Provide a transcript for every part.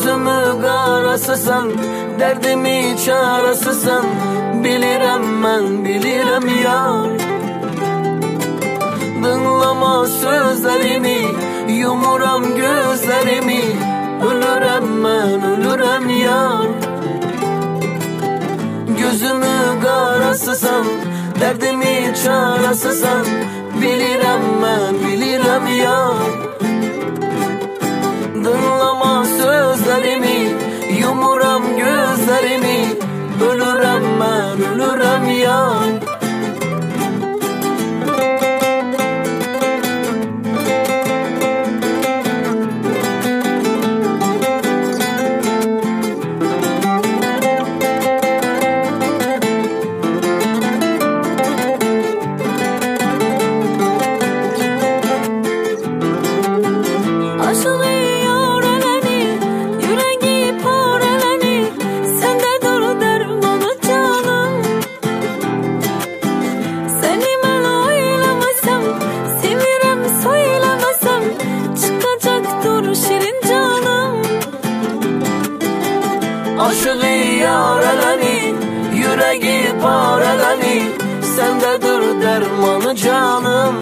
Gözümü qarasısan, dərdimi çarasısan. Bilirəm mən, bilirəm yar. Dinlama sözlərimi, yumuram gözlərimi. Ölürəm mən, ölürəm yar. Gözümü qarasısan, dərdimi çarasısan. Bilirəm mən, bilirəm yar. Dinlama sözlərimi, yumuram gözlərimi. Ölürəm mən, ölürəm yar. Aşığı yarələni, yüreği parələni. Səndədir dərmanı canım.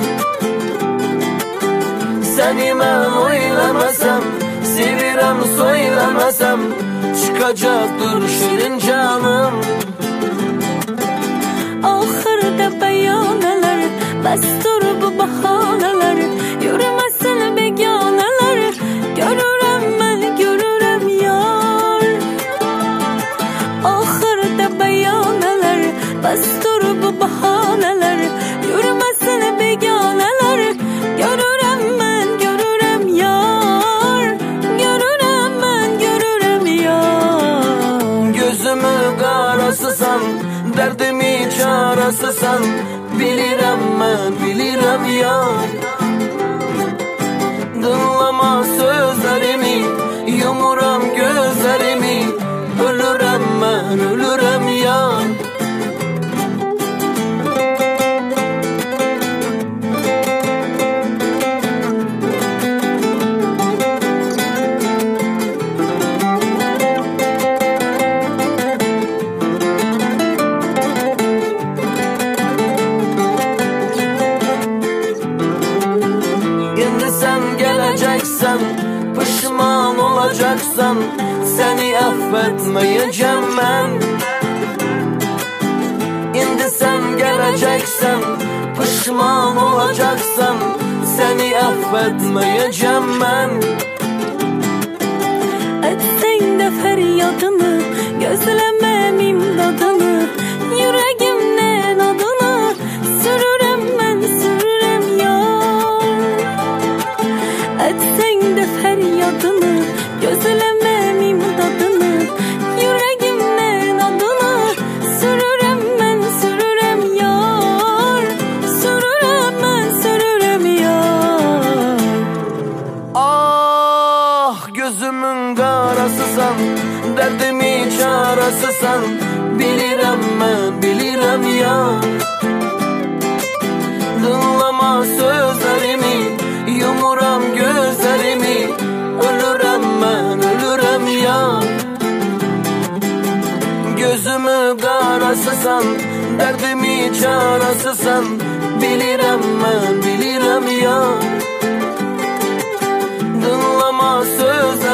Səni mən oyləməsəm, sevirəm söyləməsəm, çıxacaqdır şirin canım. Ahırda bəyanələr, bəsdur bu bahanələr. Yürüməsin beganələr, görürəm mən, görürəm yar. Ahırda bəyanələr, bəsdur bu bahanələr. Yürüməsin beganələr, görürəm mən, görürəm yar. Görürəm mən, görürəm yar. Gözümü qarasısan, dərdimi çarasısan. Bilirəm mən, bilirəm yar. Dinlama sözlərimi, yumuram gözlərimi. Ölürəm mən, ölürəm yar. Sen geleceksen, pişman olacaksan, seni affetmeyeceğim ben. İndi sen geleceksen, pişman olacaksan, seni affetmeyeceğim ben. Etsen de feryadını, gözlemem imdadını. Yüreğimden adını, sürürüm ben, sürürüm yar. Etsen de feryadını, gözlemem imdadını. Yüreğimden adını, sürürüm ben, sürürüm yar. Sürürüm ben, sürürüm yar. Ah, gözümün qarasısan, dərdimi çarasısan. Bilirəm mən, bilirəm yar. Dinlama sözlərimi, yumuram gözlərimi. Ölürəm mən, ölürəm yar. Gözümü qarasısan, dərdimi çarasısan. Bilirəm mən, bilirəm yar. Dinlama sözlərimi,